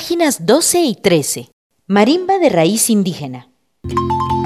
Páginas 12 y 13. Marimba de raíz indígena.